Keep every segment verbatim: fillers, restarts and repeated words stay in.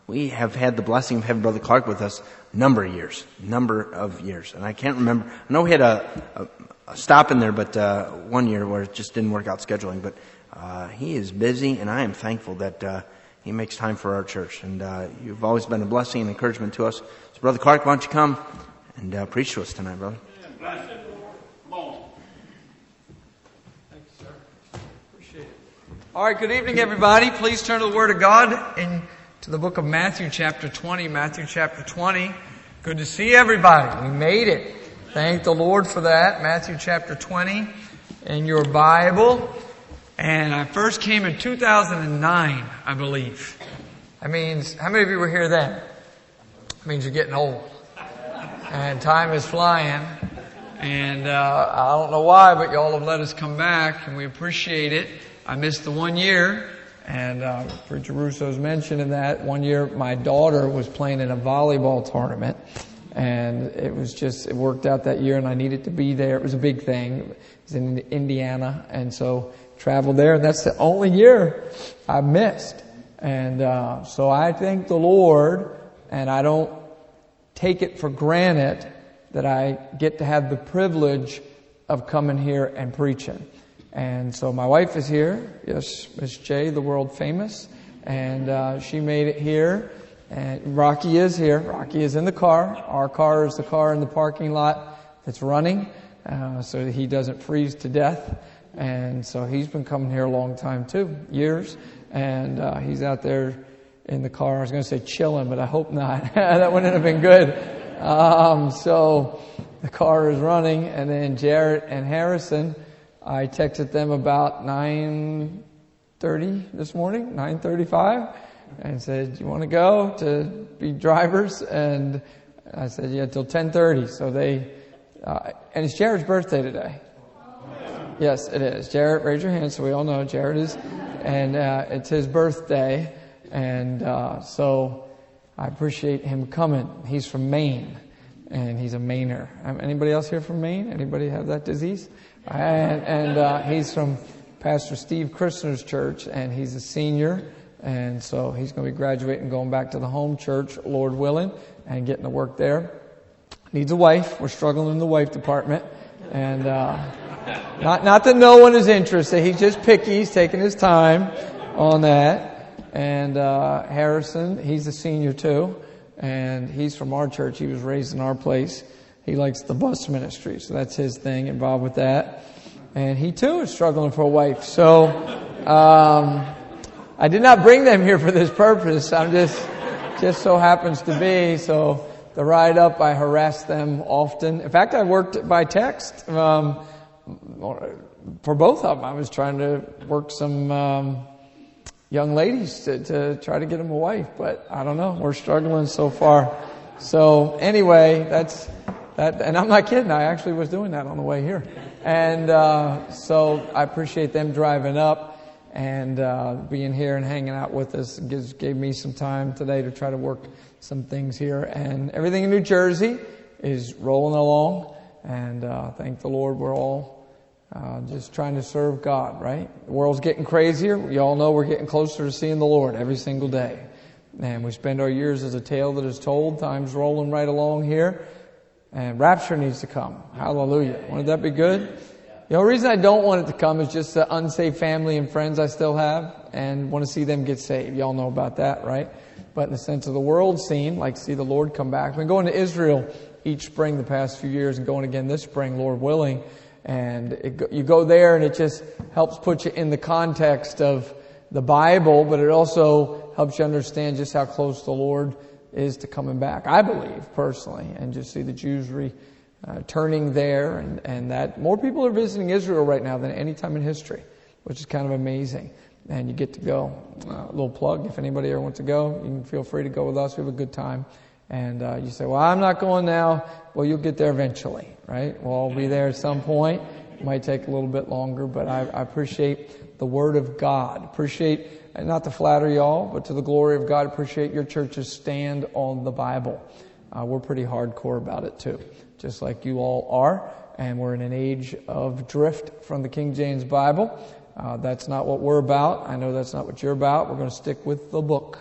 we have had the blessing of having Brother Clark with us a number of years, number of years. And I can't remember, I know we had a, a, a stop in there, but uh, one year where it just didn't work out scheduling. But uh, he is busy, and I am thankful that uh, he makes time for our church. And uh, you've always been a blessing and encouragement to us. So Brother Clark, why don't you come and uh, preach to us tonight, brother? Bless it, Lord. Come on. Thank you, sir. Appreciate it. All right, good evening, everybody. Please turn to the Word of God in to the book of Matthew chapter twenty. Matthew chapter twenty. Good to see everybody. We made it. Thank the Lord for that. Matthew chapter twenty in your Bible. And I first came in two thousand nine, I believe. That means, how many of you were here then? That means you're getting old. And time is flying. And uh, I don't know why, but y'all have let us come back, and we appreciate it. I missed the one year. And uh, Preacher Russo's mentioning that one year my daughter was playing in a volleyball tournament, and it was just, it worked out that year, and I needed to be there. It was a big thing. It was in Indiana, and so traveled there, and that's the only year I missed. And uh, so I thank the Lord, and I don't take it for granted that I get to have the privilege of coming here and preaching. And so my wife is here, yes, Miss J, the world famous, and uh, she made it here. And Rocky is here. Rocky is in the car. Our car is the car in the parking lot that's running, uh, so that he doesn't freeze to death. And so he's been coming here a long time too, years, and uh, he's out there in the car. I was going to say chilling, but I hope not. That wouldn't have been good. Um, so the car is running, and then Jarrett and Harrison, I texted them about nine thirty this morning, nine thirty-five, and said, "Do you want to go to be drivers?" And I said, "Yeah, till ten thirty." So they, uh, and it's Jared's birthday today. Yes, it is. Jared, raise your hand so we all know Jared is, and uh, it's his birthday, and uh, so I appreciate him coming. He's from Maine, and he's a Mainer. Um, anybody else here from Maine? Anybody have that disease? And, and uh, he's from Pastor Steve Christner's church, and he's a senior, and so he's going to be graduating, going back to the home church, Lord willing, and getting to work there. Needs a wife. We're struggling in the wife department, and uh, not not that no one is interested. He's just picky. He's taking his time on that. And uh, Harrison, he's a senior too, and he's from our church. He was raised in our place. He likes the bus ministry, so that's his thing, involved with that. And he too is struggling for a wife. So um, I did not bring them here for this purpose. I'm just, just so happens to be. So the ride up, I harassed them often. In fact, I worked by text um, for both of them. I was trying to work some um, young ladies to, to try to get them a wife, but I don't know. We're struggling so far. So anyway, that's... That, and I'm not kidding. I actually was doing that on the way here. And uh, so I appreciate them driving up and uh, being here and hanging out with us. It gives, gave me some time today to try to work some things here. And everything in New Jersey is rolling along. And uh, thank the Lord, we're all uh, just trying to serve God, right? The world's getting crazier. You all know we're getting closer to seeing the Lord every single day. And we spend our years as a tale that is told. Time's rolling right along here. And rapture needs to come. Hallelujah. Wouldn't that be good? The only reason I don't want it to come is just the unsaved family and friends I still have and want to see them get saved. Y'all know about that, right? But in the sense of the world scene, like to see the Lord come back. I've been going to Israel each spring the past few years and going again this spring, Lord willing. And it, you go there and it just helps put you in the context of the Bible, but it also helps you understand just how close the Lord is to coming back, I believe, personally, and just see the Jews re, uh, turning there, and, and that more people are visiting Israel right now than any time in history, which is kind of amazing. And you get to go. Uh, a little plug, if anybody ever wants to go, you can feel free to go with us. We have a good time. And uh, you say, well, I'm not going now. Well, you'll get there eventually, right? We'll all be there at some point. It might take a little bit longer, but I, I appreciate the Word of God. Appreciate, and not to flatter y'all, but to the glory of God, appreciate your church's stand on the Bible. Uh, we're pretty hardcore about it too, just like you all are. And we're in an age of drift from the King James Bible. Uh, that's not what we're about. I know that's not what you're about. We're going to stick with the book.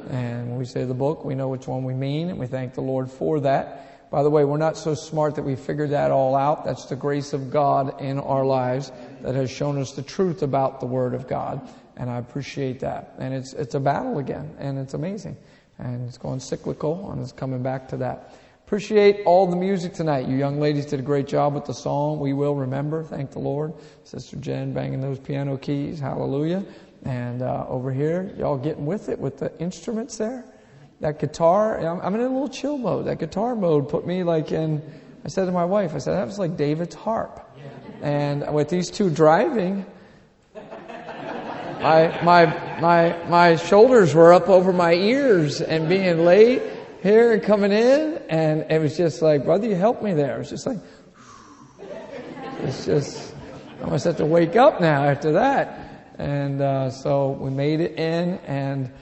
And when we say the book, we know which one we mean, and we thank the Lord for that. By the way, we're not so smart that we figured that all out. That's the grace of God in our lives that has shown us the truth about the Word of God. And I appreciate that. And it's it's a battle again, and it's amazing. And it's going cyclical, and it's coming back to that. Appreciate all the music tonight. You young ladies did a great job with the song, We Will Remember. Thank the Lord. Sister Jen banging those piano keys. Hallelujah. And uh, over here, y'all getting with it with the instruments there. That guitar, I'm, I'm in a little chill mode. That guitar mode put me like in, I said to my wife, I said, that was like David's harp. And with these two driving, my, my, my, my shoulders were up over my ears and being late here and coming in. And it was just like, brother, you helped me there. It was just like, it's just, I must have to wake up now after that. And uh, so we made it in, and,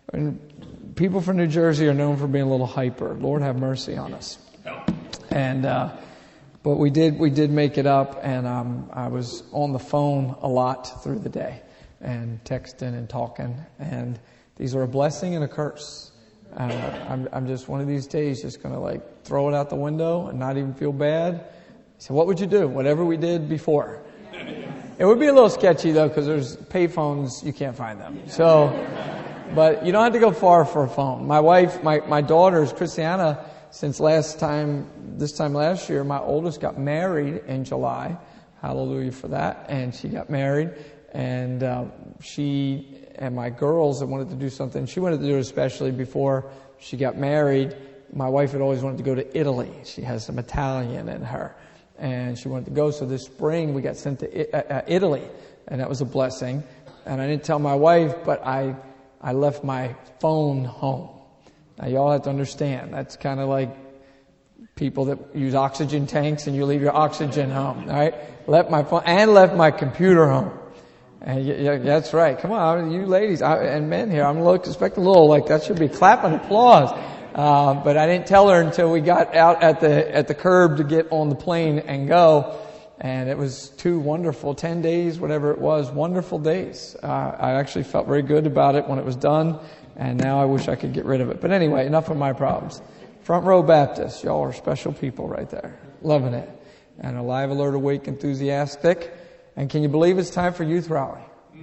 and people from New Jersey are known for being a little hyper. Lord have mercy on us. And uh, but we did we did make it up, and um, I was on the phone a lot through the day, and texting and talking. And these are a blessing and a curse. Uh, I'm I'm just one of these days just going to like throw it out the window and not even feel bad. So what would you do? Whatever we did before. It would be a little sketchy though, because there's payphones, you can't find them. So, but you don't have to go far for a phone. My wife, my, my daughters, Christiana, since last time, this time last year, my oldest got married in July. Hallelujah for that. And she got married, and uh, she and my girls had wanted to do something. She wanted to do it especially before she got married. My wife had always wanted to go to Italy. She has some Italian in her. And she wanted to go. So this spring we got sent to Italy, and that was a blessing. And I didn't tell my wife, but I I left my phone home. Now y'all have to understand, that's kind of like people that use oxygen tanks and you leave your oxygen home, all right? Left my phone and left my computer home. And yeah, that's right. Come on, you ladies I, and men here, I'm look expect a little like that should be clapping applause. Uh, but I didn't tell her until we got out at the at the curb to get on the plane and go. And it was two wonderful, ten days, whatever it was, wonderful days. Uh, I actually felt very good about it when it was done. And now I wish I could get rid of it. But anyway, enough of my problems. Front Row Baptist, y'all are special people right there. Loving it. And Alive, Alert, Awake, enthusiastic. And can you believe it's time for Youth Rally?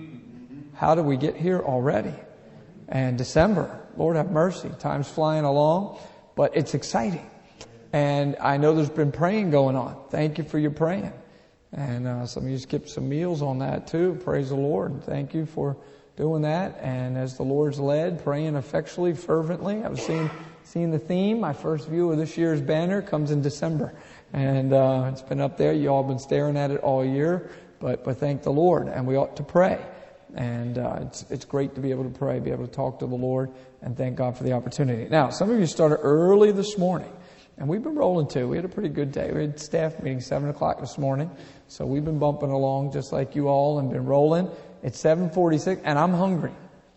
How did we get here already? And December. Lord have mercy. Time's flying along, but it's exciting. And I know there's been praying going on. Thank you for your praying. And uh, some of you skipped some meals on that too. Praise the Lord. Thank you for doing that. And as the Lord's led, praying effectually, fervently. I was seeing, seeing the theme. My first view of this year's banner comes in December. And uh, it's been up there. You all been staring at it all year. But, but thank the Lord. And we ought to pray. And uh, it's it's great to be able to pray, be able to talk to the Lord, and thank God for the opportunity. Now, some of you started early this morning, and we've been rolling too. We had a pretty good day. We had staff meeting seven o'clock this morning, so we've been bumping along just like you all and been rolling. It's seven forty-six, and I'm hungry,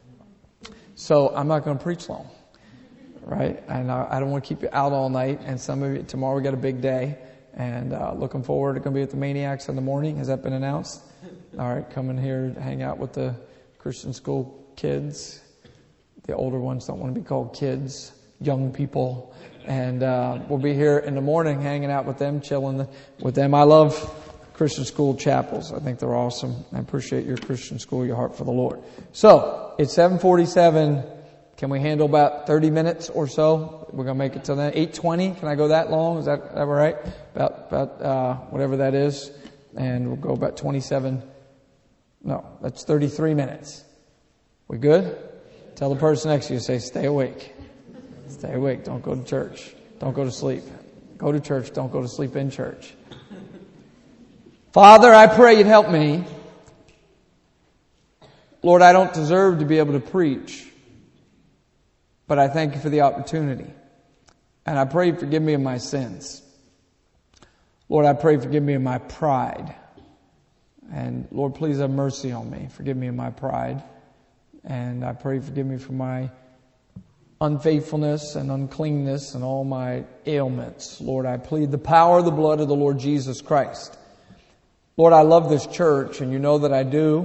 so I'm not going to preach long, right? And I, I don't want to keep you out all night. And some of you tomorrow we got a big day, and uh, looking forward to going to be at the Maniacs in the morning. Has that been announced? All right, coming here to hang out with the Christian school kids. The older ones don't want to be called kids, young people. And uh, we'll be here in the morning hanging out with them, chilling with them. I love Christian school chapels. I think they're awesome. I appreciate your Christian school, your heart for the Lord. So, it's seven forty-seven. Can we handle about thirty minutes or so? We're going to make it till then. eight twenty. Can I go that long? Is that, that all right? About, about uh, whatever that is. And we'll go about twenty-seven. No, that's thirty-three minutes. We good? Tell the person next to you, say, stay awake. Stay awake. Don't go to church. Don't go to sleep. Go to church. Don't go to sleep in church. Father, I pray you'd help me. Lord, I don't deserve to be able to preach, but I thank you for the opportunity. And I pray you forgive me of my sins. Lord, I pray forgive me of my pride. And Lord, please have mercy on me. Forgive me of my pride. And I pray forgive me for my unfaithfulness and uncleanness and all my ailments. Lord, I plead the power of the blood of the Lord Jesus Christ. Lord, I love this church, and you know that I do.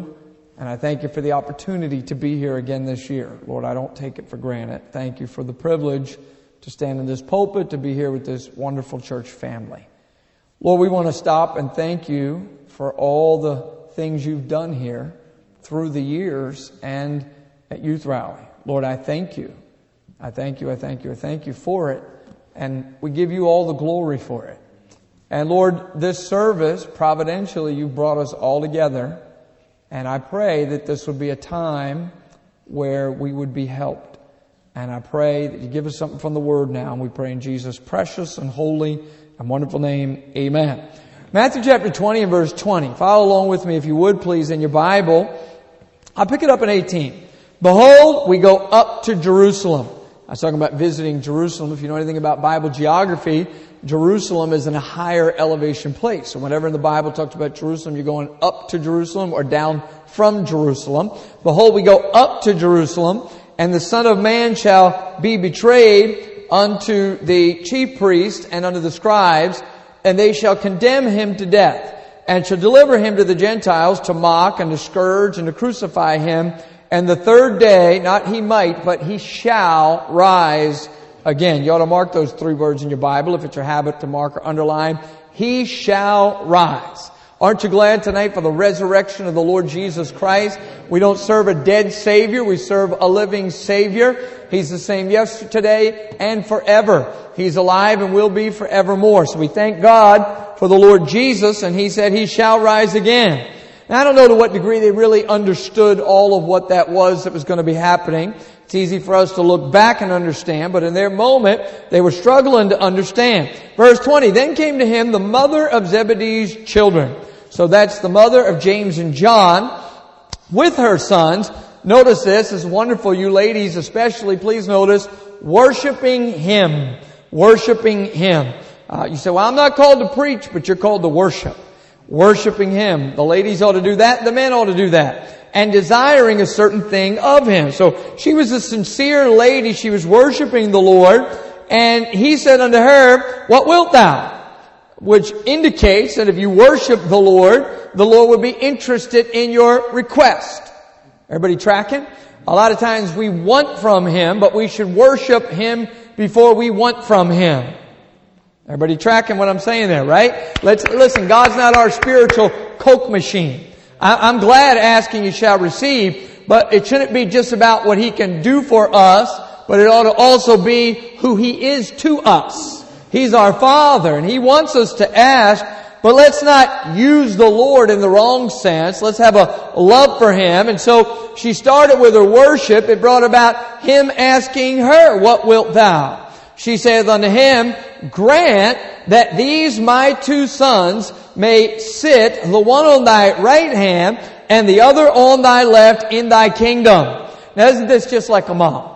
And I thank you for the opportunity to be here again this year. Lord, I don't take it for granted. Thank you for the privilege to stand in this pulpit, to be here with this wonderful church family. Lord, we want to stop and thank you for all the things you've done here through the years and at Youth Rally. Lord, I thank you. I thank you, I thank you, I thank you for it. And we give you all the glory for it. And Lord, this service, providentially, you've brought us all together. And I pray that this would be a time where we would be helped. And I pray that you give us something from the Word now. And we pray in Jesus' precious and holy and wonderful name. Amen. Matthew chapter twenty and verse twenty. Follow along with me if you would, please, in your Bible. I'll pick it up in eighteen. Behold, we go up to Jerusalem. I was talking about visiting Jerusalem. If you know anything about Bible geography, Jerusalem is in a higher elevation place. So whenever in the Bible talks about Jerusalem, you're going up to Jerusalem or down from Jerusalem. Behold, we go up to Jerusalem, and the Son of Man shall be betrayed unto the chief priests and unto the scribes, and they shall condemn him to death, and shall deliver him to the Gentiles to mock and to scourge and to crucify him. And the third day, not he might, but he shall rise again. You ought to mark those three words in your Bible if it's your habit to mark or underline. He shall rise. Aren't you glad tonight for the resurrection of the Lord Jesus Christ? We don't serve a dead Savior. We serve a living Savior. He's the same yesterday and forever. He's alive and will be forevermore. So we thank God for the Lord Jesus, and He said He shall rise again. Now, I don't know to what degree they really understood all of what that was that was going to be happening. It's easy for us to look back and understand, but in their moment, they were struggling to understand. Verse twenty, then came to him the mother of Zebedee's children. So that's the mother of James and John with her sons. Notice this, it's wonderful, you ladies especially, please notice, worshiping Him. Worshiping Him. Uh, you say, well, I'm not called to preach, but you're called to worship. Worshiping Him. The ladies ought to do that, the men ought to do that. And desiring a certain thing of Him. So she was a sincere lady, she was worshiping the Lord, and He said unto her, what wilt thou? Which indicates that if you worship the Lord, the Lord would be interested in your request. Everybody tracking? A lot of times we want from Him, but we should worship Him before we want from Him. Everybody tracking what I'm saying there, right? Let's listen, God's not our spiritual Coke machine. I, I'm glad asking you shall receive, but it shouldn't be just about what He can do for us, but it ought to also be who He is to us. He's our Father, and He wants us to ask, but let's not use the Lord in the wrong sense. Let's have a love for Him. And so she started with her worship. It brought about Him asking her, what wilt thou? She saith unto Him, grant that these my two sons may sit, the one on thy right hand and the other on thy left in thy kingdom. Now isn't this just like a mom?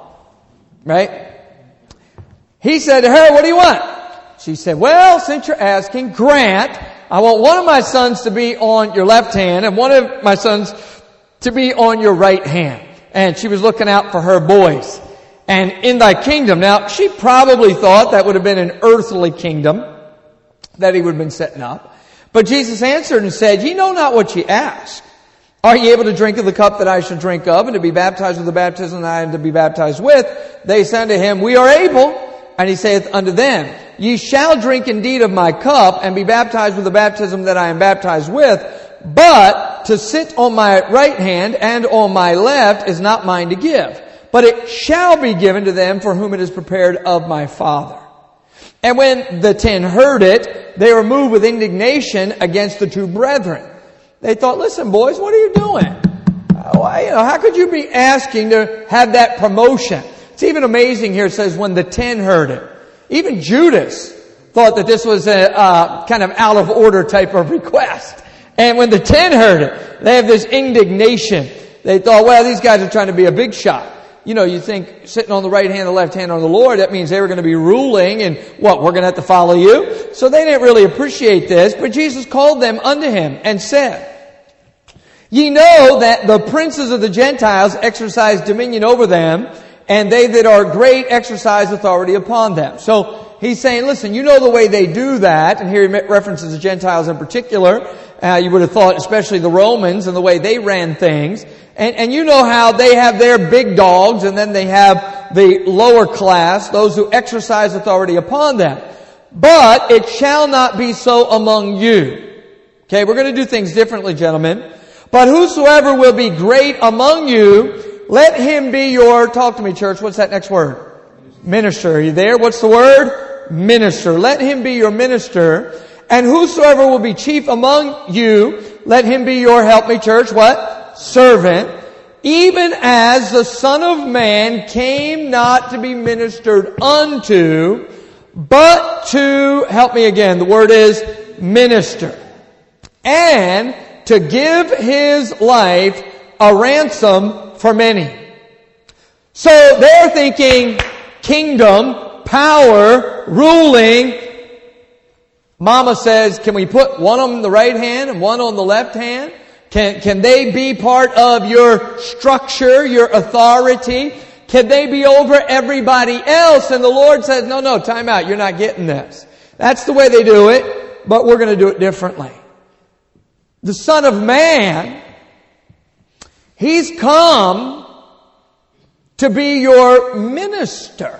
Right? He said to her, what do you want? She said, well, since you're asking, grant, I want one of my sons to be on your left hand and one of my sons to be on your right hand. And she was looking out for her boys. And in thy kingdom. Now, she probably thought that would have been an earthly kingdom that He would have been setting up. But Jesus answered and said, ye know not what ye ask. Are ye able to drink of the cup that I shall drink of, and to be baptized with the baptism that I am to be baptized with? They said to Him, we are able. And He saith unto them, ye shall drink indeed of my cup, and be baptized with the baptism that I am baptized with. But to sit on my right hand and on my left is not mine to give. But it shall be given to them for whom it is prepared of my Father. And when the ten heard it, they were moved with indignation against the two brethren. They thought, listen, boys, what are you doing? Uh, you know, how could you be asking to have that promotion? It's even amazing here. It says when the ten heard it. Even Judas thought that this was a uh, kind of out of order type of request. And when the ten heard it, they have this indignation. They thought, well, these guys are trying to be a big shot. You know, you think sitting on the right hand, the left hand on the Lord, that means they were going to be ruling and what, we're going to have to follow you? So they didn't really appreciate this, but Jesus called them unto Him and said, ye know that the princes of the Gentiles exercise dominion over them, and they that are great exercise authority upon them. So He's saying, listen, you know the way they do that, and here He references the Gentiles in particular, Uh, you would have thought, especially the Romans and the way they ran things. And, and you know how they have their big dogs, and then they have the lower class, those who exercise authority upon them. But it shall not be so among you. Okay, we're going to do things differently, gentlemen. But whosoever will be great among you, let him be your, talk to me, church, what's that next word? Minister. Are you there? What's the word? Minister. Let him be your minister. And whosoever will be chief among you, let him be your, help me, church, what? Servant. Even as the Son of Man came not to be ministered unto, but to, help me again, the word is minister. And to give his life a ransom for many. So they're thinking kingdom, power, ruling. Mama says, can we put one on the right hand and one on the left hand? Can, can they be part of your structure, your authority? Can they be over everybody else? And the Lord says, no, no, time out. You're not getting this. That's the way they do it, but we're going to do it differently. The Son of Man, He's come to be your minister.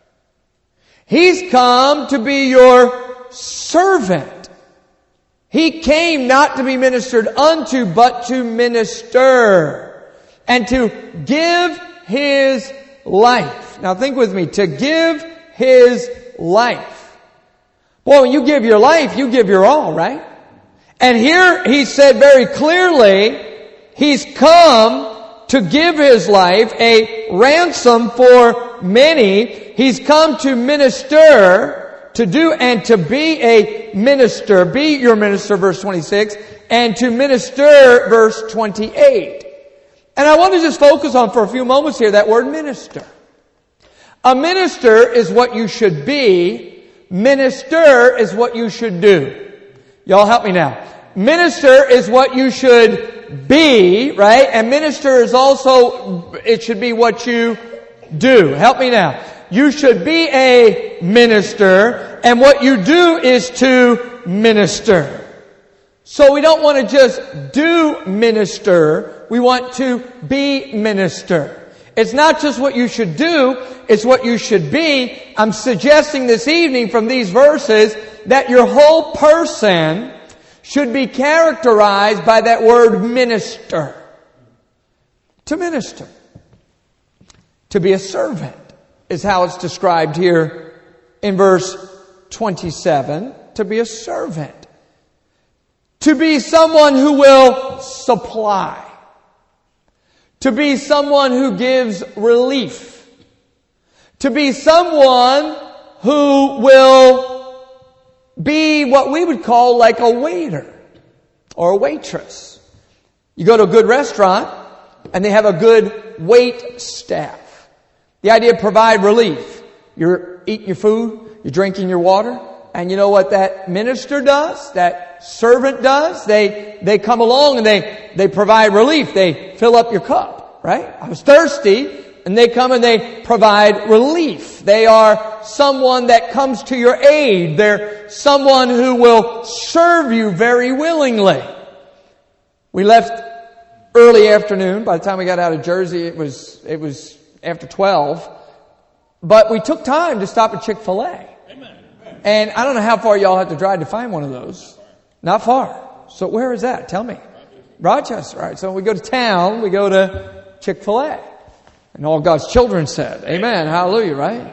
He's come to be your servant. He came not to be ministered unto, but to minister and to give His life. Now think with me, to give His life. Boy, when you give your life, you give your all, right? And here He said very clearly, He's come to give His life a ransom for many. He's come to minister, to do and to be a minister. Be your minister, verse twenty-six, and to minister, verse twenty-eight. And I want to just focus on for a few moments here that word minister. A minister is what you should be. Minister is what you should do. Y'all help me now. Minister is what you should be, right? And minister is also, it should be what you do. Help me now. You should be a minister, and what you do is to minister. So we don't want to just do minister, we want to be minister. It's not just what you should do, it's what you should be. I'm suggesting this evening from these verses that your whole person should be characterized by that word minister. To minister. To be a servant is how it's described here in verse twenty-seven. To be a servant. To be someone who will supply. To be someone who gives relief. To be someone who will be what we would call like a waiter or a waitress. You go to a good restaurant and they have a good wait staff. The idea of provide relief. You're eating your food, you're drinking your water, and you know what that minister does? That servant does? They, they come along and they, they provide relief. They fill up your cup, right? I was thirsty, and they come and they provide relief. They are someone that comes to your aid. They're someone who will serve you very willingly. We left early afternoon. By the time we got out of Jersey, it was, it was after twelve. But we took time to stop at Chick-fil-A. And I don't know how far y'all have to drive to find one of those. Not far. So where is that? Tell me. Rochester. All right. So when we go to town, we go to Chick-fil-A. And all God's children said, amen, hallelujah, right?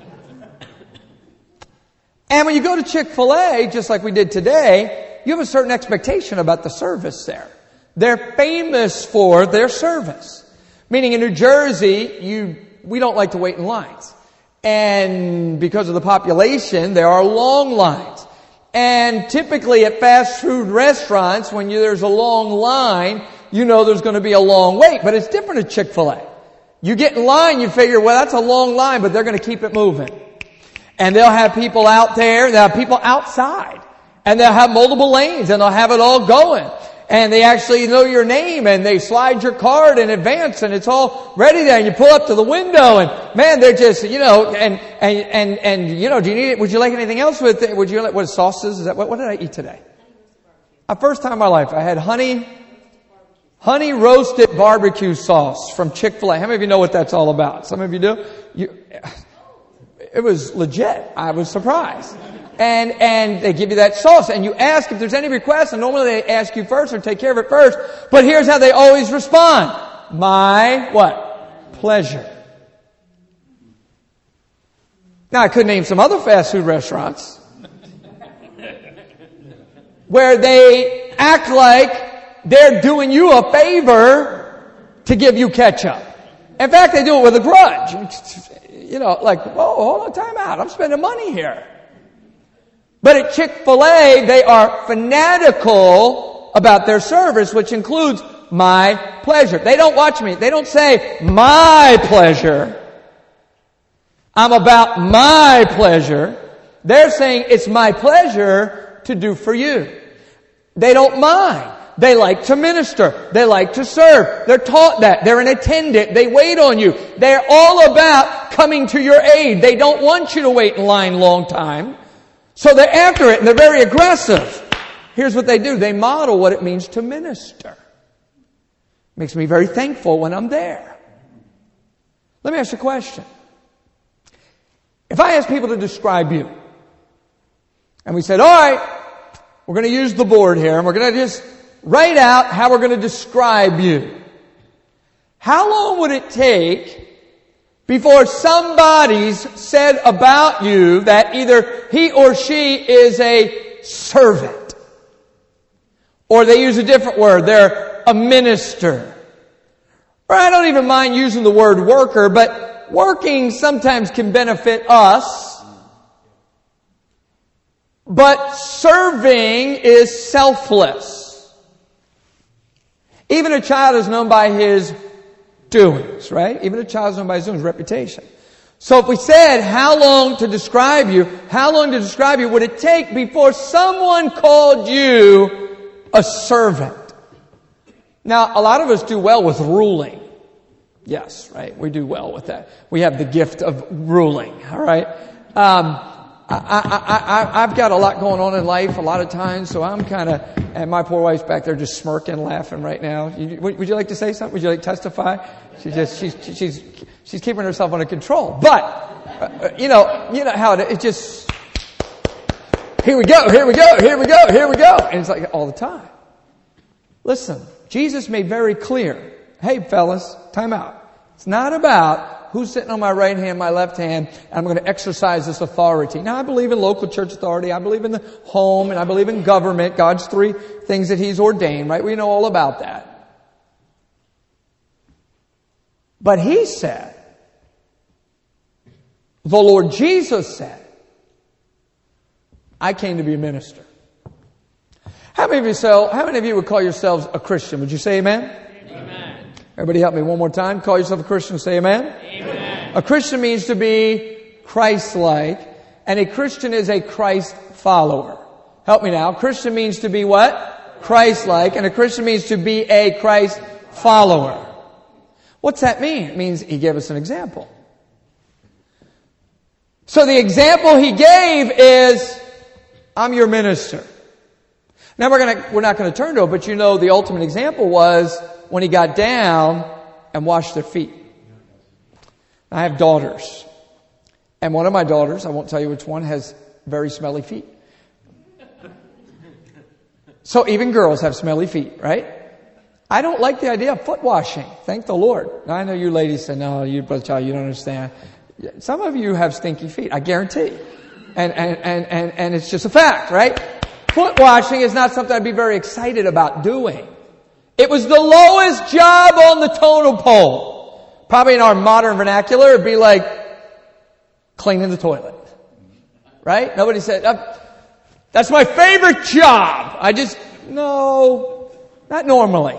And when you go to Chick-fil-A, just like we did today, you have a certain expectation about the service there. They're famous for their service. Meaning in New Jersey, you we don't like to wait in lines. And because of the population, there are long lines. And typically at fast food restaurants, when you, there's a long line, you know there's going to be a long wait. But it's different at Chick-fil-A. You get in line, you figure, well, that's a long line, but they're going to keep it moving. And they'll have people out there, they'll have people outside. And they'll have multiple lanes, and they'll have it all going. And they actually know your name, and they slide your card in advance, and it's all ready there. And you pull up to the window, and man, they're just, you know, and, and, and, and, you know, do you need it? Would you like anything else with it? Would you like, what sauces? Is that, what, what did I eat today? The first time in my life, I had honey, honey roasted barbecue sauce from Chick-fil-A. How many of you know what that's all about? Some of you do? You, it was legit. I was surprised. And, and they give you that sauce and you ask if there's any requests, and normally they ask you first or take care of it first. But here's how they always respond. My, what? Pleasure. Now I could name some other fast food restaurants where they act like they're doing you a favor to give you ketchup. In fact, they do it with a grudge. You know, like, whoa, hold on, time out. I'm spending money here. But at Chick-fil-A, they are fanatical about their service, which includes my pleasure. They don't watch me. They don't say my pleasure. I'm about my pleasure. They're saying it's my pleasure to do for you. They don't mind. They like to minister. They like to serve. They're taught that. They're an attendant. They wait on you. They're all about coming to your aid. They don't want you to wait in line a long time. So they're after it and they're very aggressive. Here's what they do. They model what it means to minister. Makes me very thankful when I'm there. Let me ask you a question. If I ask people to describe you, and we said, all right, we're going to use the board here, and we're going to just write out how we're going to describe you. How long would it take before somebody's said about you that either he or she is a servant, or they use a different word, they're a minister? Or I don't even mind using the word worker, but working sometimes can benefit us. But serving is selfless. Even a child is known by his doings, right? Even a child is known by his doings, reputation. So if we said how long to describe you, how long to describe you would it take before someone called you a servant? Now, a lot of us do well with ruling. Yes, right? We do well with that. We have the gift of ruling, all right? Um, I, I, I, I've got a lot going on in life a lot of times, so I'm kind of, and my poor wife's back there just smirking, laughing right now. You, would, would you like to say something? Would you like to testify? She just, she's, she's, she's keeping herself under control. But, uh, you know, you know how it, it just, here we go, here we go, here we go, here we go. And it's like all the time. Listen, Jesus made very clear, hey fellas, time out. It's not about who's sitting on my right hand, my left hand, and I'm going to exercise this authority. Now, I believe in local church authority. I believe in the home, and I believe in government, God's three things that He's ordained, right? We know all about that. But He said, the Lord Jesus said, I came to be a minister. How many of you, so, how many of you would call yourselves a Christian? Would you say amen? Amen. Everybody help me one more time. Call yourself a Christian. Say amen. Amen. A Christian means to be Christ-like, and a Christian is a Christ follower. Help me now. Christian means to be what? Christ-like, and a Christian means to be a Christ follower. What's that mean? It means He gave us an example. So the example He gave is, I'm your minister. Now we're gonna, we're not gonna turn to it, but you know the ultimate example was when He got down and washed their feet. I have daughters. And one of my daughters, I won't tell you which one, has very smelly feet. So even girls have smelly feet, right? I don't like the idea of foot washing. Thank the Lord. Now I know you ladies say, no, you brother child, you don't understand. Some of you have stinky feet, I guarantee. And, and, and, and, and it's just a fact, right? Foot washing is not something I'd be very excited about doing. It was the lowest job on the totem pole. Probably in our modern vernacular, it'd be like cleaning the toilet. Right? Nobody said, oh, that's my favorite job. I just, no, not normally.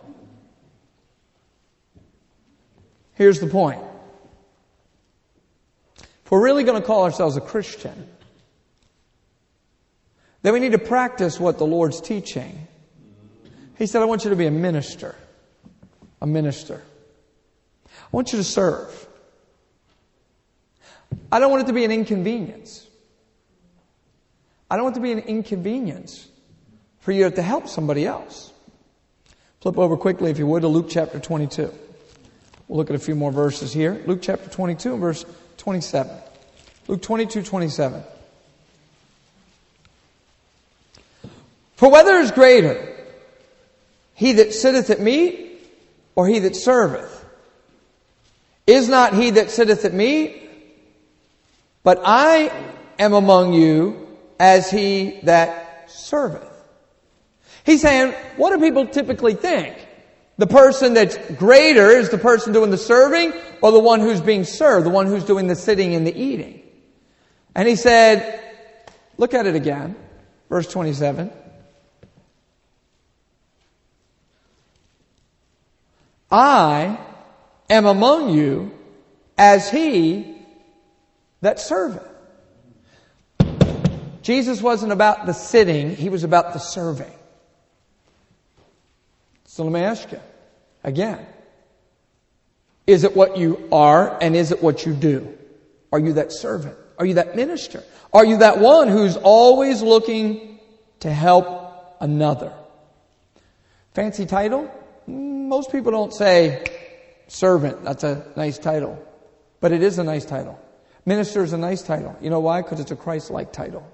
Here's the point. If we're really going to call ourselves a Christian, then we need to practice what the Lord's teaching. He said, I want you to be a minister. A minister. I want you to serve. I don't want it to be an inconvenience. I don't want it to be an inconvenience for you to help somebody else. Flip over quickly, if you would, to Luke chapter twenty-two. We'll look at a few more verses here. Luke chapter twenty-two and verse twenty-seven. Luke twenty-two, twenty-seven. For whether is greater, he that sitteth at meat, or he that serveth? Is not he that sitteth at meat? But I am among you as he that serveth. He's saying, what do people typically think? The person that's greater is the person doing the serving, or the one who's being served, the one who's doing the sitting and the eating? And he said, look at it again, verse twenty-seven. I am among you as he that serveth. Jesus wasn't about the sitting, he was about the serving. So let me ask you again. Is it what you are, and is it what you do? Are you that servant? Are you that minister? Are you that one who's always looking to help another? Fancy title? Most people don't say servant. That's a nice title. But it is a nice title. Minister is a nice title. You know why? Because it's a Christ-like title.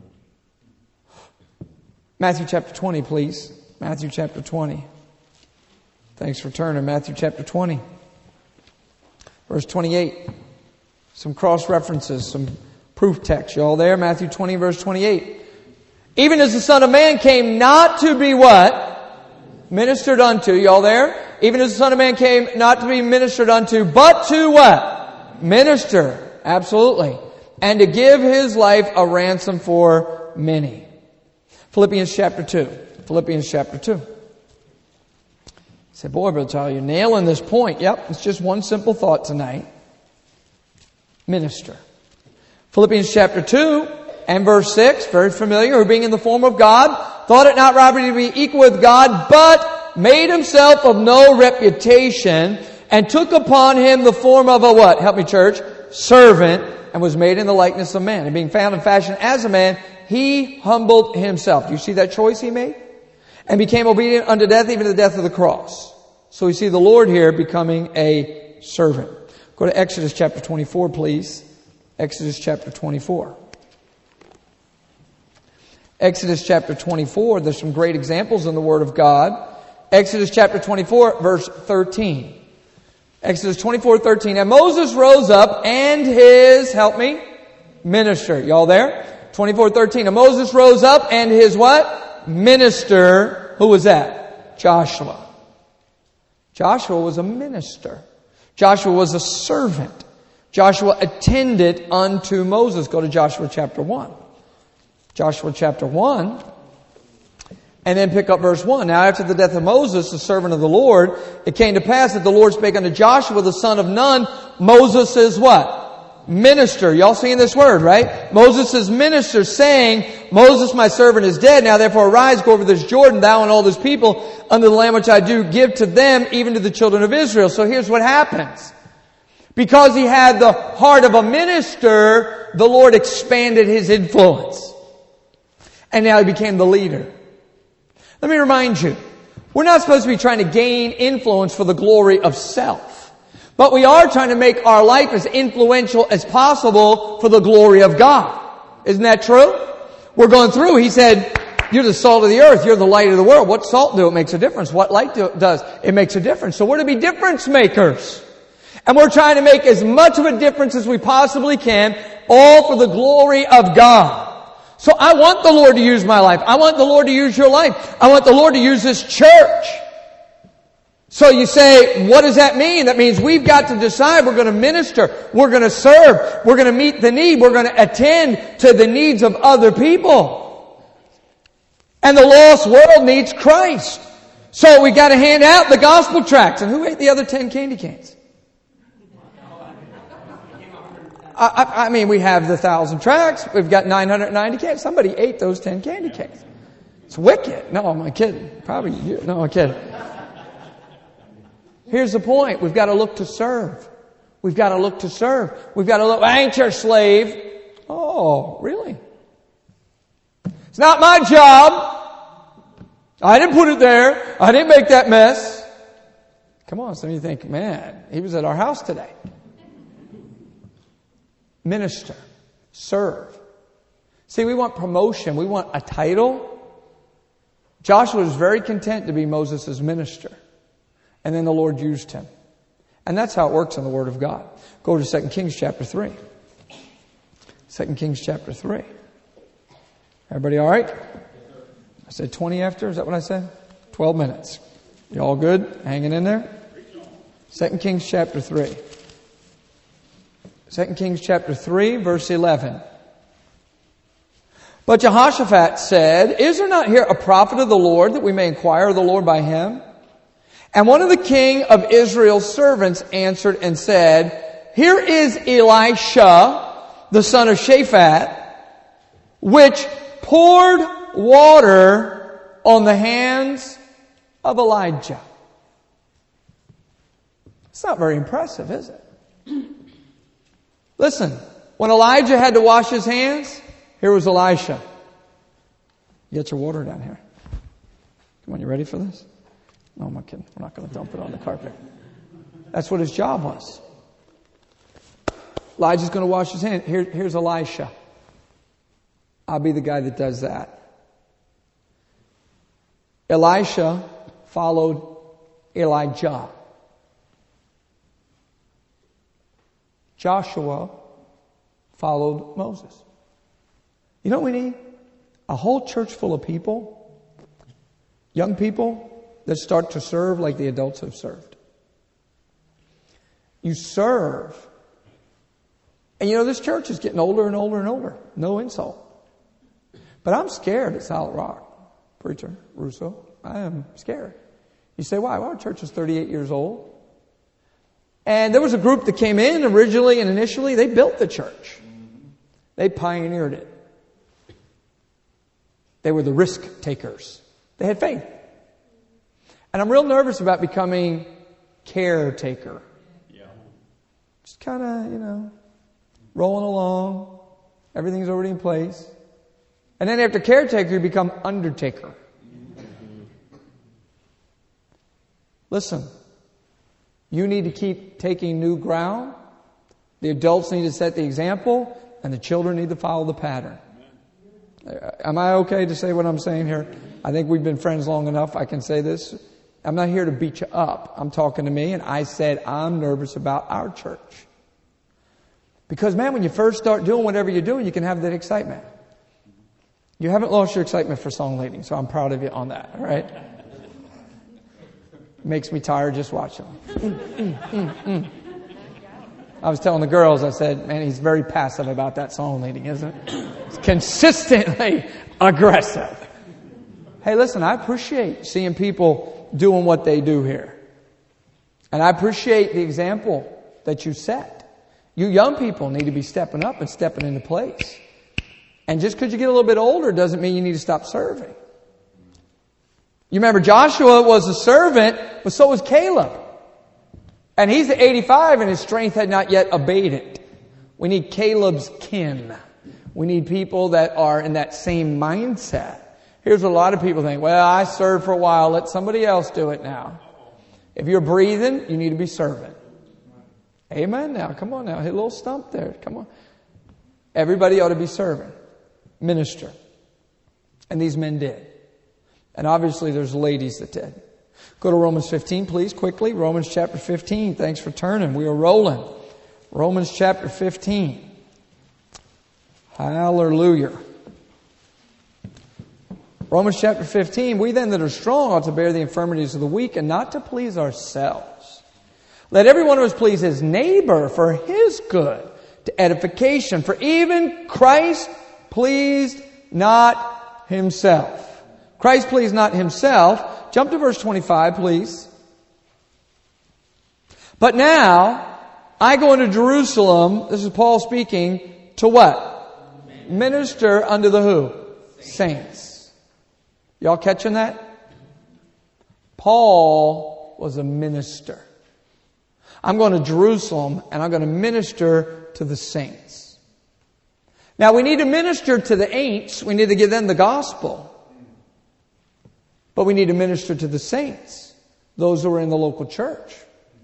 Matthew chapter twenty, please. Matthew chapter twenty. Thanks for turning. Matthew chapter twenty. Verse twenty-eight. Some cross-references, some proof text. You all there? Matthew twenty, verse twenty-eight. Even as the Son of Man came not to be what? Ministered unto. You all there? Even as the Son of Man came not to be ministered unto, but to what? Minister. Absolutely. And to give His life a ransom for many. Philippians chapter two. Philippians chapter two. You say, boy, Brother Charlie, you're nailing this point. Yep, it's just one simple thought tonight. Minister. Philippians chapter two and verse six, very familiar. Who being in the form of God, thought it not robbery to be equal with God, but made Himself of no reputation, and took upon Him the form of a what? Help me, church. Servant, and was made in the likeness of man. And being found in fashion as a man, He humbled Himself. Do you see that choice He made? And became obedient unto death, even the death of the cross. So we see the Lord here becoming a servant. Go to Exodus chapter twenty-four, please. Exodus chapter twenty-four. Exodus chapter twenty-four, there's some great examples in the Word of God. Exodus chapter twenty-four, verse thirteen. Exodus twenty-four, thirteen. And Moses rose up and his, help me, minister. Y'all there? twenty-four, thirteen. And Moses rose up and his what? Minister. Who was that? Joshua. Joshua was a minister. Joshua was a servant. Joshua attended unto Moses. Go to Joshua chapter one. Joshua chapter one. And then pick up verse one. Now after the death of Moses, the servant of the Lord, it came to pass that the Lord spake unto Joshua, the son of Nun, Moses' what? Minister. Y'all seeing this word, right? Moses' minister, saying, Moses my servant is dead. Now therefore arise, go over this Jordan, thou and all this people, unto the land which I do give to them, even to the children of Israel. So here's what happens. Because he had the heart of a minister, the Lord expanded his influence. And now he became the leader. Let me remind you, we're not supposed to be trying to gain influence for the glory of self. But we are trying to make our life as influential as possible for the glory of God. Isn't that true? We're going through, he said, you're the salt of the earth, you're the light of the world. What salt do? It makes a difference. What light do, does? It makes a difference. So we're to be difference makers. And we're trying to make as much of a difference as we possibly can, all for the glory of God. So I want the Lord to use my life. I want the Lord to use your life. I want the Lord to use this church. So you say, what does that mean? That means we've got to decide we're going to minister. We're going to serve. We're going to meet the need. We're going to attend to the needs of other people. And the lost world needs Christ. So we got to hand out the gospel tracts. And who ate the other ten candy canes? I, I, I mean, we have the thousand tracts. We've got nine hundred ninety canes. Somebody ate those ten candy canes. It's wicked. No, I'm not kidding. Probably you. No, I'm kidding. Here's the point. We've got to look to serve. We've got to look to serve. We've got to look, I ain't your slave. Oh, really? It's not my job. I didn't put it there. I didn't make that mess. Come on, some of you think, man, he was at our house today. Minister. Serve. See, we want promotion. We want a title. Joshua was very content to be Moses' minister. And then the Lord used him. And that's how it works in the Word of God. Go to Second Kings chapter three. Second Kings chapter three. Everybody all right? I said twenty after. Is that what I said? twelve minutes. You all good? Hanging in there? Second Kings chapter three. Second Kings chapter three, verse eleven. But Jehoshaphat said, is there not here a prophet of the Lord, that we may inquire of the Lord by him? And one of the king of Israel's servants answered and said, here is Elisha, the son of Shaphat, which poured water on the hands of Elijah. It's not very impressive, is it? Listen, when Elijah had to wash his hands, here was Elisha. Get your water down here. Come on, you ready for this? No, I'm not kidding. We're not going to dump it on the carpet. That's what his job was. Elijah's going to wash his hands. Here, here's Elisha. I'll be the guy that does that. Elisha followed Elijah. Joshua followed Moses. You know what we need? A whole church full of people, young people, that start to serve like the adults have served. You serve. And you know, this church is getting older and older and older. No insult. But I'm scared at Solid Rock. Preacher, Russo, I am scared. You say, why? Well, our church is thirty-eight years old. And there was a group that came in originally and initially. They built the church. They pioneered it. They were the risk takers. They had faith. And I'm real nervous about becoming caretaker. Yeah. Just kind of, you know, rolling along. Everything's already in place. And then after caretaker, you become undertaker. Listen, you need to keep taking new ground. The adults need to set the example, and the children need to follow the pattern. Am I okay to say what I'm saying here? I think we've been friends long enough. I can say this. I'm not here to beat you up. I'm talking to me, and I said I'm nervous about our church. Because, man, when you first start doing whatever you're doing, you can have that excitement. You haven't lost your excitement for song leading, so I'm proud of you on that, all right? Makes me tired just watching them. Mm, mm, mm, mm. I was telling the girls, I said, man, he's very passive about that song leading, isn't it? It's consistently aggressive. Hey, listen, I appreciate seeing people doing what they do here. And I appreciate the example that you set. You young people need to be stepping up and stepping into place. And just because you get a little bit older doesn't mean you need to stop serving. You remember Joshua was a servant, but so was Caleb. And he's at eighty-five and his strength had not yet abated. We need Caleb's kin. We need people that are in that same mindset. Here's what a lot of people think. Well, I served for a while. Let somebody else do it now. If you're breathing, you need to be serving. Amen now. Come on now. Hit a little stump there. Come on. Everybody ought to be serving. Minister. And these men did. And obviously there's ladies that did. Go to Romans fifteen, please, quickly. Romans chapter fifteen. Thanks for turning. We are rolling. Romans chapter fifteen. Hallelujah. Romans chapter fifteen. We then that are strong ought to bear the infirmities of the weak and not to please ourselves. Let every one of us please his neighbor for his good, to edification. For even Christ pleased not himself. Christ pleased not himself. Jump to verse twenty-five, please. But now, I go into Jerusalem, this is Paul speaking, to what? Minister unto the who? Saints. Y'all catching that? Paul was a minister. I'm going to Jerusalem and I'm going to minister to the saints. Now we need to minister to the ain'ts. We need to give them the gospel. But we need to minister to the saints, those who are in the local church.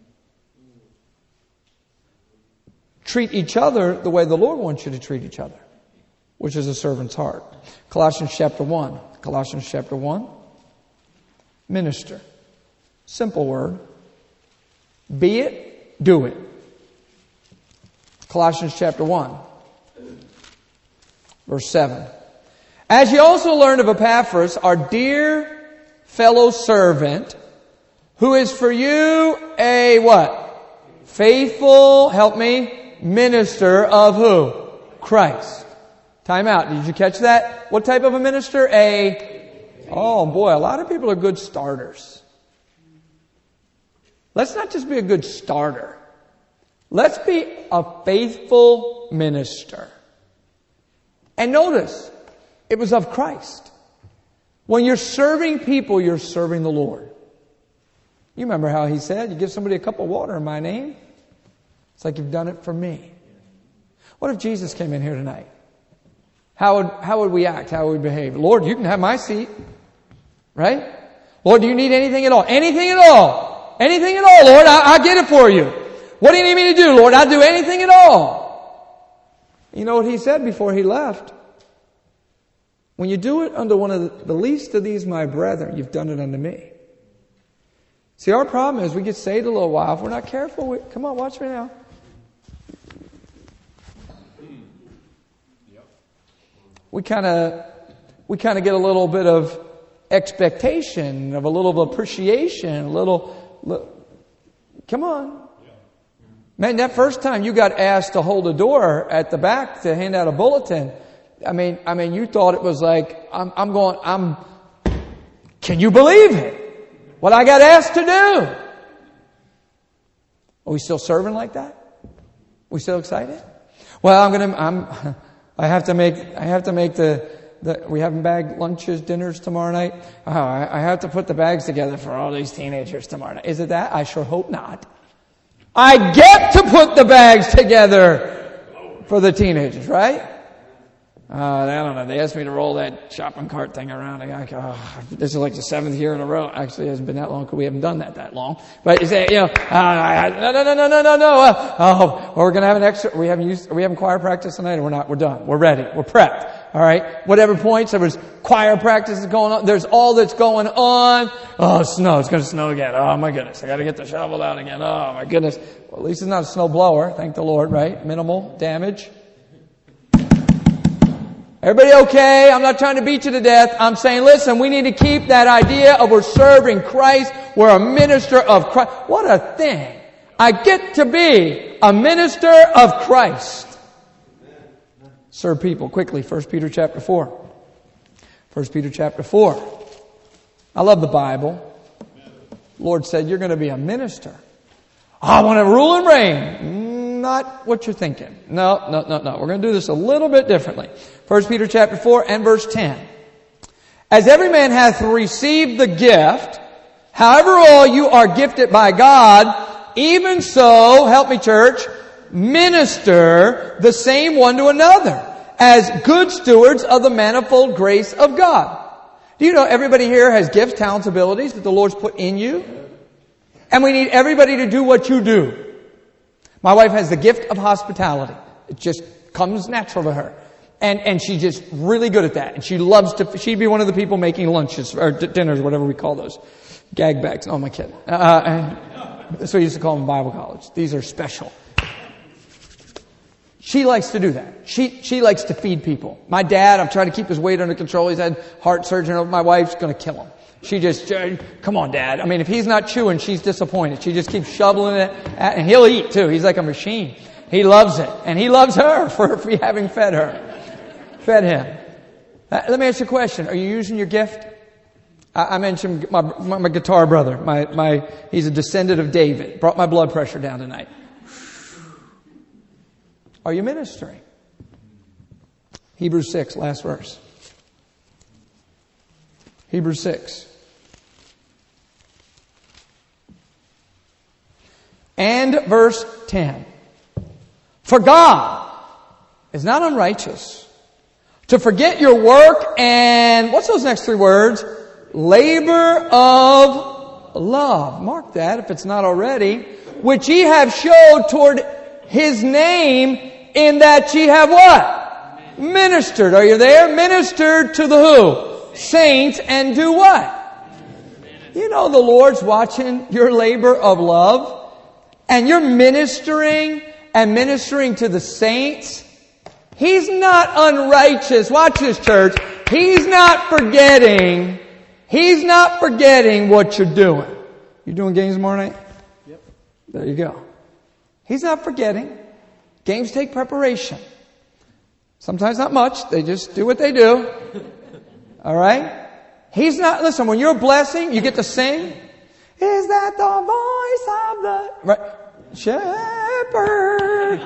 Treat each other the way the Lord wants you to treat each other, which is a servant's heart. Colossians chapter one. Colossians chapter one. Minister. Simple word. Be it, do it. Colossians chapter one. Verse seven. As ye also learned of Epaphras, our dear fellow servant, who is for you a what? Faithful, help me, minister of who? Christ. Time out. Did you catch that? What type of a minister? A, oh boy, a lot of people are good starters. Let's not just be a good starter. Let's be a faithful minister. And notice, it was of Christ. When you're serving people, you're serving the Lord. You remember how he said, you give somebody a cup of water in my name, it's like you've done it for me. What if Jesus came in here tonight? How would, how would we act? How would we behave? Lord, you can have my seat. Right? Lord, do you need anything at all? Anything at all. Anything at all, Lord, I, I'll get it for you. What do you need me to do, Lord? I'll do anything at all. You know what he said before he left? When you do it unto one of the, the least of these, my brethren, you've done it unto me. See, our problem is we get saved a little while. If we're not careful, we, come on, watch me now. We kind of, we kind of get a little bit of expectation, of a little of appreciation, a little, little come on. Man, that first time you got asked to hold a door at the back to hand out a bulletin, I mean, I mean, you thought it was like, I'm, I'm going, I'm, can you believe it? What I got asked to do? Are we still serving like that? We still excited? Well, I'm gonna, I'm, I have to make, I have to make the, the, we having bag lunches, dinners tomorrow night. Oh, I, I have to put the bags together for all these teenagers tomorrow night. Is it that? I sure hope not. I get to put the bags together for the teenagers, right? Uh, I don't know. They asked me to roll that shopping cart thing around. I, oh, this is like the seventh year in a row. Actually, it hasn't been that long because we haven't done that that long. But you say, you know, uh, no, no, no, no, no, no, no. Uh, oh, we're going to have an extra. We haven't used. We having choir practice tonight, and we're not. We're done. We're ready. We're prepped. All right. Whatever points there was choir practice is going on. There's all that's going on. Oh, snow. It's going to snow again. Oh my goodness. I got to get the shovel out again. Oh my goodness. Well, at least it's not a snow blower. Thank the Lord. Right. Minimal damage. Everybody okay? I'm not trying to beat you to death. I'm saying, listen, we need to keep that idea of we're serving Christ. We're a minister of Christ. What a thing. I get to be a minister of Christ. Serve people. Quickly, First Peter chapter four. First Peter chapter four. I love the Bible. Lord said, you're going to be a minister. I want to rule and reign. Not what you're thinking. No, no, no, no. We're going to do this a little bit differently. First Peter chapter four and verse ten. As every man hath received the gift, however all you are gifted by God, even so, help me church, minister the same one to another, as good stewards of the manifold grace of God. Do you know everybody here has gifts, talents, abilities that the Lord's put in you? And we need everybody to do what you do. My wife has the gift of hospitality. It just comes natural to her. And, and she's just really good at that. And she loves to, she'd be one of the people making lunches, or d- dinners, whatever we call those. Gag bags. Oh, my kid. Uh, and that's what we used to call them in Bible college. These are special. She likes to do that. She, she likes to feed people. My dad, I'm trying to keep his weight under control. He's had heart surgery. My wife's going to kill him. She just, uh, come on, Dad. I mean, if he's not chewing, she's disappointed. She just keeps shoveling it, at, and he'll eat too. He's like a machine. He loves it, and he loves her for, for having fed her, fed him. Uh, let me ask you a question: are you using your gift? I, I mentioned my, my my guitar brother. My my he's a descendant of David. Brought my blood pressure down tonight. Are you ministering? Hebrews six, last verse. Hebrews six. And verse ten. For God is not unrighteous to forget your work and, what's those next three words? labor of love. Mark that if it's not already. Which ye have showed toward His name, in that ye have what? Ministered. Are you there? Ministered to the who? Saints, and do what? You know the Lord's watching your labor of love, and you're ministering and ministering to the saints. He's not unrighteous. Watch this, church. He's not forgetting. He's not forgetting what you're doing. You doing games tomorrow night? Yep. There you go. He's not forgetting. Games take preparation. Sometimes not much. They just do what they do. All right? He's not, listen, when you're a blessing, you get to sing. Is that the voice of the right, shepherd?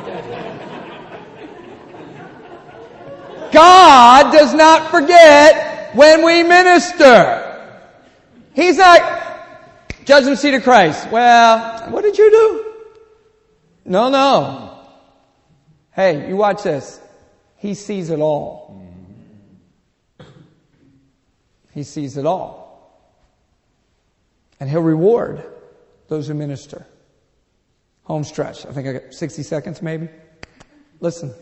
God does not forget when we minister. He's not judgment seat of Christ. Well, what did you do? No, no. Hey, you watch this. He sees it all. He sees it all. And He'll reward those who minister. Home stretch. I think I got sixty seconds maybe. Listen.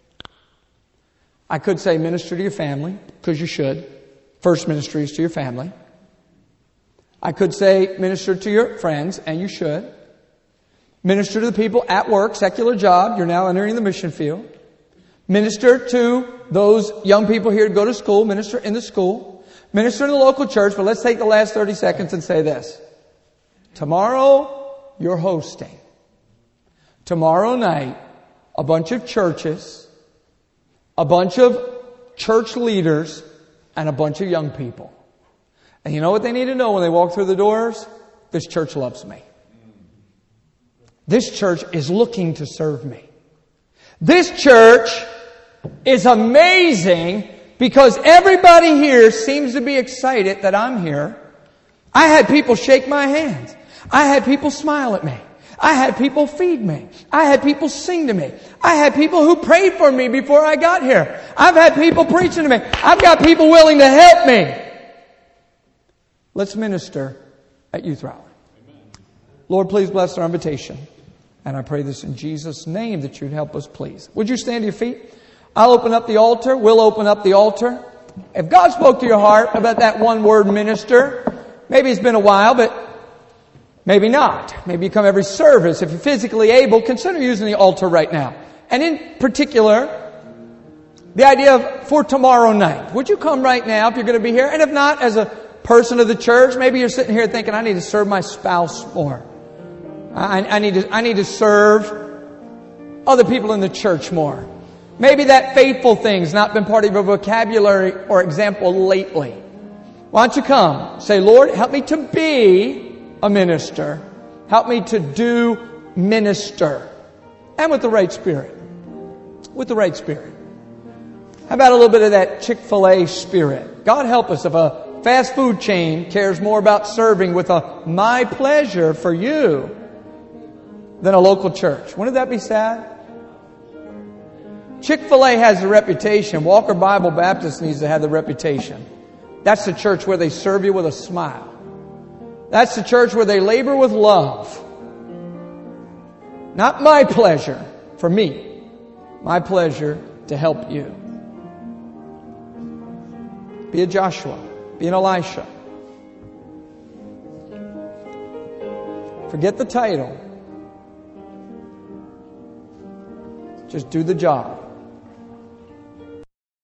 I could say minister to your family, because you should. First ministry is to your family. I could say minister to your friends, and you should. Minister to the people at work, secular job. You're now entering the mission field. Minister to those young people here to go to school. Minister in the school. Minister in the local church. But let's take the last thirty seconds and say this. Tomorrow, you're hosting. Tomorrow night, a bunch of churches, a bunch of church leaders, and a bunch of young people. And you know what they need to know when they walk through the doors? This church loves me. This church is looking to serve me. This church is amazing because everybody here seems to be excited that I'm here. I had people shake my hands. I had people smile at me. I had people feed me. I had people sing to me. I had people who prayed for me before I got here. I've had people preaching to me. I've got people willing to help me. Let's minister at Youth Rally. Lord, please bless our invitation. And I pray this in Jesus' name that you'd help us, please. Would you stand to your feet? I'll open up the altar. We'll open up the altar. If God spoke to your heart about that one word, minister, maybe it's been a while, but maybe not. Maybe you come every service. If you're physically able, consider using the altar right now. And in particular, the idea of for tomorrow night. Would you come right now if you're going to be here? And if not, as a person of the church, maybe you're sitting here thinking, I need to serve my spouse more. I, I need to, I need to serve other people in the church more. Maybe that faithful thing's not been part of your vocabulary or example lately. Why don't you come? Say, Lord, help me to be a minister. Help me to do minister. And with the right spirit. With the right spirit. How about a little bit of that Chick-fil-A spirit? God help us if a fast food chain cares more about serving with a my pleasure for you than a local church. Wouldn't that be sad? Chick-fil-A has the reputation. Walker Bible Baptist needs to have the reputation. That's the church where they serve you with a smile. That's the church where they labor with love. Not my pleasure for me. My pleasure to help you. Be a Joshua. Be an Elisha. Forget the title. Just do the job.